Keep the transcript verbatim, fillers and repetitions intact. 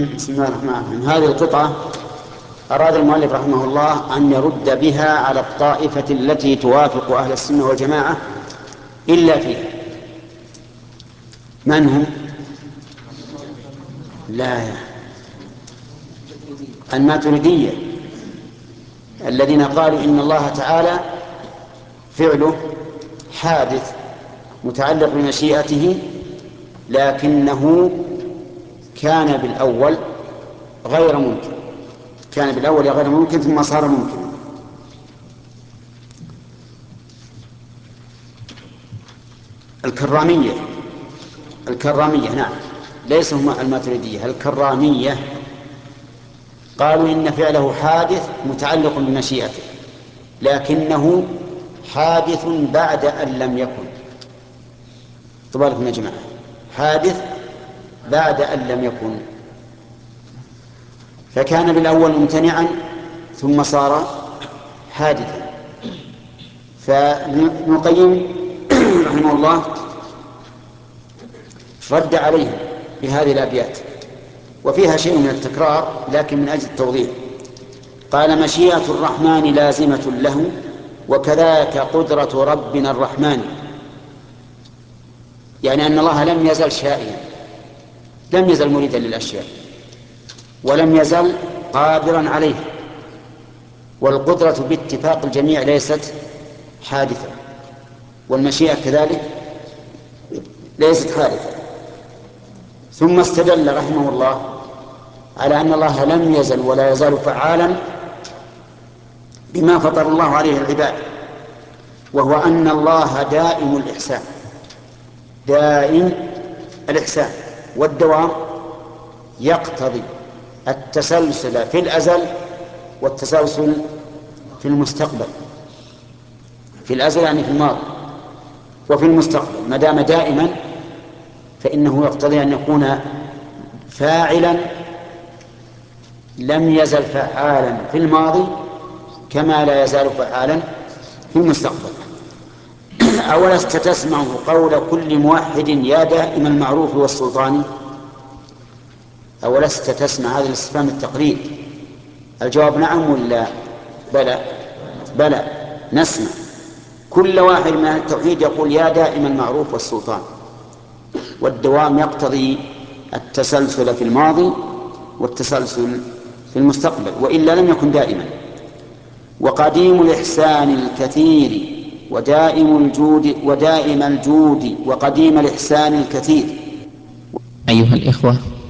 بسم الله الرحمن الرحيم. هذه القطعة أراد المؤلف رحمه الله أن يرد بها على الطائفة التي توافق أهل السنة والجماعة إلا فيها. من هم؟ لا يا الماتريدية الذين قالوا إن الله تعالى فعله حادث متعلق بمشيئته، لكنه كان بالأول غير ممكن كان بالأول غير ممكن ثم صار ممكنا. الكرامية الكرامية نعم، ليس هم الماتريدية، الكرامية قالوا إن فعله حادث متعلق بمشيئته، لكنه حادث بعد أن لم يكن. طبعا يا جماعة، حادث بعد أن لم يكن، فكان بالأول ممتنعا ثم صار حادثا. فابن القيم رحمه الله رد عليهم بهذه الأبيات، وفيها شيء من التكرار لكن من أجل التوضيح. قال: مشيئة الرحمن لازمة له، وكذاك قدرة ربنا الرحمن. يعني أن الله لم يزل شائعا، لم يزل مريدا للأشياء، ولم يزل قادرا عليها، والقدرة باتفاق الجميع ليست حادثة، والمشيئة كذلك ليست حادثة. ثم استدل رحمه الله على أن الله لم يزل ولا يزال فعالا بما فطر الله عليه العباد، وهو أن الله دائم الإحسان، دائم الإحسان، والدوام يقتضي التسلسل في الأزل والتسلسل في المستقبل. في الأزل يعني في الماضي، وفي المستقبل ما دام دائما فإنه يقتضي أن يكون فاعلا لم يزل فعالا في الماضي كما لا يزال فعالا في المستقبل. أولست تسمع قول كل موحد يا دائم المعروف والسلطان؟ أولست تسمع، هذا الاستفهام التقرير. الجواب نعم ولا بلى؟ بلى، نسمع. كل واحد من التوحيد يقول يا دائم المعروف والسلطان، والدوام يقتضي التسلسل في الماضي والتسلسل في المستقبل، وإلا لم يكن دائما. وقديم الإحسان الكثير ودائم الجود ودائم الجود وقديم الإحسان الكثير. أيها الإخوة،